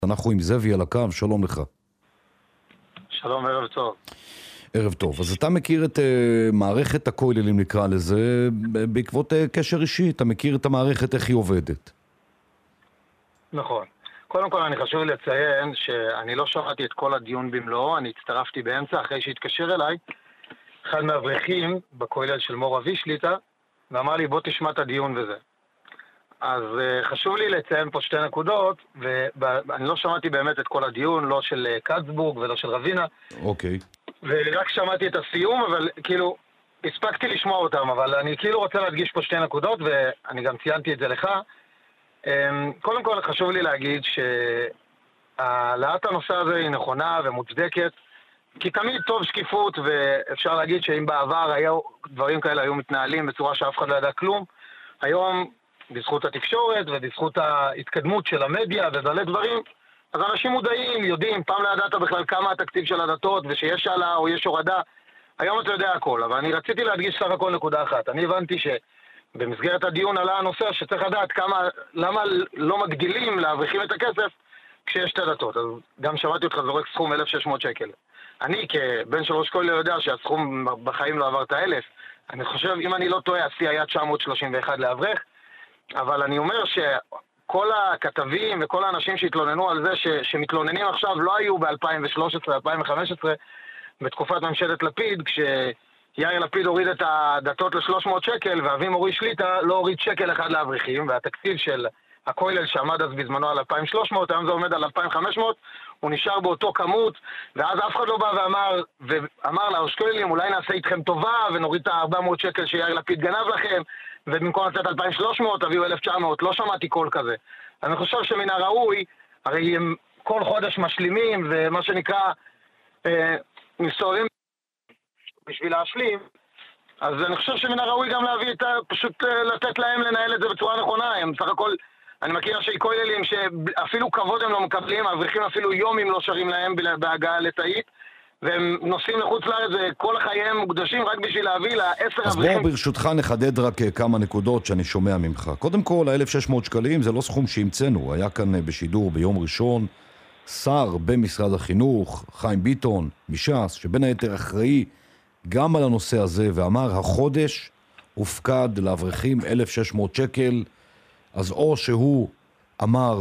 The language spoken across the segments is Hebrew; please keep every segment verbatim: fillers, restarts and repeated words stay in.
אנחנו עם זאבי על הקו, שלום לך. שלום, ערב טוב. ערב טוב. אז אתה מכיר את uh, מערכת הכוללים, נקרא לזה, בעקבות uh, קשר אישי. אתה מכיר את המערכת, איך היא עובדת. נכון. קודם כל אני חשוב לציין שאני לא שמעתי את כל הדיון במלואו, אני הצטרפתי באמצע אחרי שהתקשר אליי אחד מהאברכים בכולל של מור אבי שליטה, ואמר לי בוא תשמע את הדיון וזה. אז uh, חשוב לי לציין פה שתי נקודות, ואני לא שמעתי באמת את כל הדיון, לא של uh, קצבורג ולא של רבינה. אוקיי. ורק שמעתי את הסיום, אבל כאילו הספקתי לשמוע אותם, אבל אני כאילו רוצה להדגיש פה שתי נקודות, ואני גם ציינתי את זה לך. Um, קודם כל חשוב לי להגיד שהעלאת הנושא הזה היא נכונה ומוצדקת, כי תמיד טוב שקיפות, ואפשר להגיד שאם בעבר היו, דברים כאלה היו מתנהלים בצורה שאף אחד לא ידע כלום, היום בזכות התקשורת ובזכות ההתקדמות של המדיה ובעלי דברים, אז אנשים מודעים, יודעים, פעם לא ידעת בכלל כמה התקציב של הדתות ושיש עלה או יש הורדה, היום אתה יודע הכל, אבל אני רציתי להדגיש סך הכל נקודה אחת. אני הבנתי שבמסגרת הדיון עלה הנושא שצריך לדעת כמה, למה לא מגדילים להבריחים את הכסף כשיש את הדתות. אז גם שמעתי אותך זורק סכום אלף ושש מאות שקל. אני כבן של ראש כולל יודע שהסכום בחיים לא עבר את האלף. אני חושב, אם אני לא טועה, השיא היה תשע מאות שלושים ואחת לאברך, אבל אני אומר שכל הכתבים וכל האנשים שהתלוננו על זה, ש, שמתלוננים עכשיו לא היו ב-אלפיים ושלוש עשרה אלפיים וחמש עשרה, בתקופת ממשלת לפיד, כשיאיר לפיד הוריד את הדתות ל-שלוש מאות שקל, ואבי מורי שליטה לא הוריד שקל אחד לאברכים, והתקציב של הכולל שעמד אז בזמנו על אלפיים ושלוש מאות, היום זה עומד על אלפיים וחמש מאות, הוא נשאר באותו כמות, ואז אף אחד לא בא ואמר, ואמר לראש כוללים, אולי נעשה איתכם טובה, ונוריד את ה-ארבע מאות שקל שיאיר לפיד גנב לכם, ובמקום לצאת אלפיים ושלוש מאות, תביאו אלף ותשע מאות, לא שמעתי קול כזה. אני חושב שמן הראוי, הרי הם כל חודש משלימים, ומה שנקרא, אה, מסתובבים בשביל להשלים, אז אני חושב שמן הראוי גם להביא את ה... פשוט לתת להם לנהל את זה בצורה נכונה. הם סך הכל, אני מכיר ראשי כוללים שאפילו כבוד הם לא מקבלים, האברכים אפילו יום אם לא שרים להם בהגעה לתאית, והם נוסעים לחוץ לארץ, כל חייהם מוקדשים רק בשביל להביא לעשר אז אברכים. בוא ברשותך נחדד רק כמה נקודות שאני שומע ממך. קודם כל, ה-אלף ושש מאות שקלים זה לא סכום שהמצאנו. היה כאן בשידור ביום ראשון שר במשרד החינוך, חיים ביטון, מש"ס, שבין היתר אחראי גם על הנושא הזה, ואמר החודש הופקד לאברכים אלף ושש מאות שקל, אז או שהוא אמר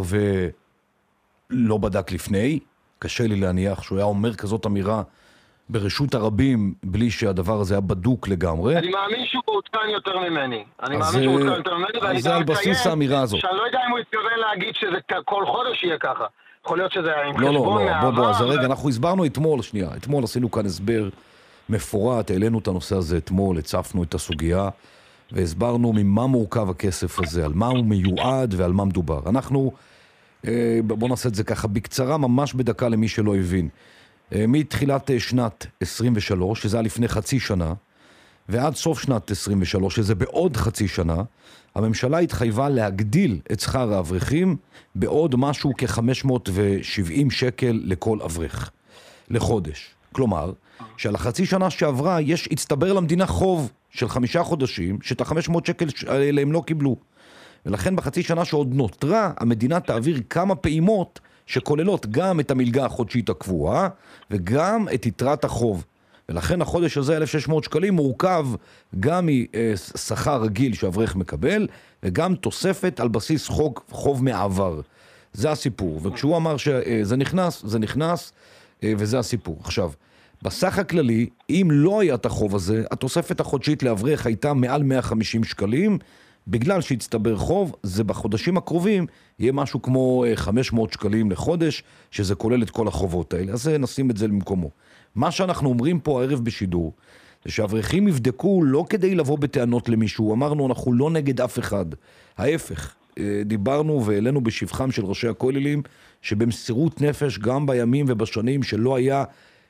ולא בדק לפני, קשה לי להניח שהוא היה אומר כזאת אמירה ברשות הרבים בלי שהדבר הזה היה בדוק לגמרי. אני מאמין שהוא מעודכן יותר ממני. אני מאמין שהוא מעודכן יותר ממני, ואני זה על בסיס האמירה הזאת. שאני לא יודע אם הוא התכוון להגיד שזה כל חודש יהיה ככה. יכול להיות שזה עם לא, חשבון לא, מהעבר. לא, בוא, בוא, אז רגע, אנחנו הסברנו אתמול, שנייה, אתמול עשינו כאן הסבר מפורט, העלינו את הנושא הזה אתמול, הצפנו את הסוגיה, והסברנו ממה מורכב הכסף הזה, על מה הוא מיועד ועל מה מדובר. אנחנו, בוא נעשה את זה ככה, בקצרה, ממש בדקה למי שלא הבין. מתחילת שנת עשרים ושלוש, שזה היה לפני חצי שנה, ועד סוף שנת עשרים ושלוש, שזה בעוד חצי שנה, הממשלה התחייבה להגדיל את שכר האברכים בעוד משהו כ-חמש מאות ושבעים שקל לכל אברך, לחודש. כלומר, שעל החצי שנה שעברה יש, הצטבר למדינה חוב של חמישה חודשים, שאת ה-חמש מאות שקל האלה הם לא קיבלו. ולכן בחצי שנה שעוד נותרה, המדינה תעביר כמה פעימות שכוללות גם את המלגה החודשית הקבועה, וגם את יתרת החוב. ולכן החודש הזה, אלף ושש מאות שקלים, מורכב גם משכר רגיל שאברך מקבל, וגם תוספת על בסיס חוב, חוב מעבר. זה הסיפור. וכשהוא אמר שזה נכנס, זה נכנס, וזה הסיפור. עכשיו, בסך הכללי, אם לא היה את החוב הזה, התוספת החודשית לאברך הייתה מעל מאה וחמישים שקלים, בגלל שהצטבר חוב, זה בחודשים הקרובים יהיה משהו כמו חמש מאות שקלים לחודש, שזה כולל את כל החובות האלה. אז נשים את זה למקומו. מה שאנחנו אומרים פה הערב בשידור, זה שהאברכים יבדקו לא כדי לבוא בטענות למישהו. אמרנו, אנחנו לא נגד אף אחד. ההפך, דיברנו והעלינו בשבחם של ראשי הכוללים, שבמסירות נפש גם בימים ובשנים שלא היה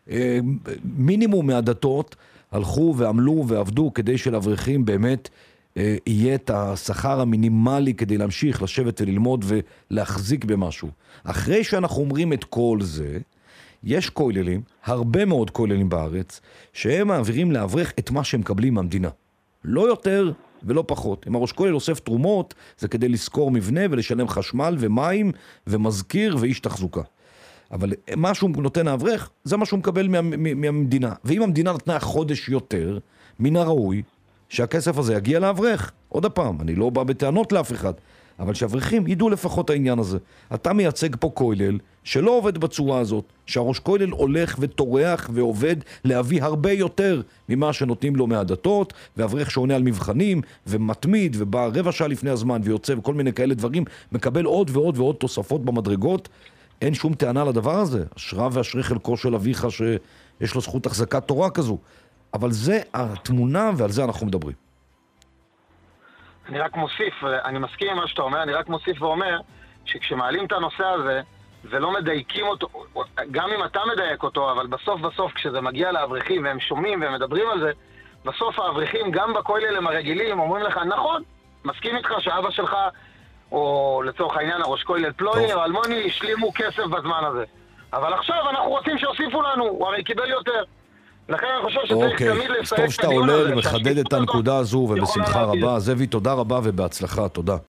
מינימום מהדתות, הלכו ועמלו ועבדו כדי שלאברכים באמת יהיה את השכר המינימלי כדי להמשיך לשבת וללמוד ולהחזיק במשהו. אחרי שאנחנו אומרים את כל זה, יש כוללים, הרבה מאוד כוללים בארץ, שהם מעבירים לאברך את מה שהם מקבלים מהמדינה. לא יותר ולא פחות. אם הראש כולל אוסף תרומות, זה כדי לזכור מבנה ולשלם חשמל ומים ומזכיר ואיש תחזוקה. אבל מה שהוא נותן האברך, זה מה שהוא מקבל מה, מהמדינה. ואם המדינה נתנה חודש יותר, מן הראוי שהכסף הזה יגיע לאברך. עוד הפעם, אני לא בא בטענות לאף אחד, אבל שאברכים ידעו לפחות העניין הזה. אתה מייצג פה כולל שלא עובד בצורה הזאת, שהראש כולל הולך וטורח ועובד להביא הרבה יותר ממה שנותנים לו מהדתות, ואברך שעונה על מבחנים ומתמיד ובא רבע שעה לפני הזמן ויוצא וכל מיני כאלה דברים, מקבל עוד ועוד ועוד תוספות במדרגות. אין שום טענה לדבר הזה. אשרה ואשרי חלקו של אביך שיש לו זכות החזקת תורה כזו. אבל זה התמונה ועל זה אנחנו מדברים. אני רק מוסיף, אני מסכים עם מה שאתה אומר, אני רק מוסיף ואומר שכשמעלים את הנושא הזה ולא מדייקים אותו, גם אם אתה מדייק אותו, אבל בסוף בסוף כשזה מגיע לאברכים והם שומעים והם מדברים על זה, בסוף האברכים גם בכוללים הרגילים אומרים לך, נכון, מסכים איתך שאבא שלך, או לצורך העניין הראש כולל פלוני או אלמוני, השלימו כסף בזמן הזה. אבל עכשיו אנחנו רוצים שיוסיפו לנו, הוא הרי קיבל יותר. לכן אני חושב שצריך אוקיי. תמיד לסייג טוב שאתה עולה ומחדד את הנקודה הזו, ובשמחה רבה. זאבי, תודה רבה ובהצלחה, תודה.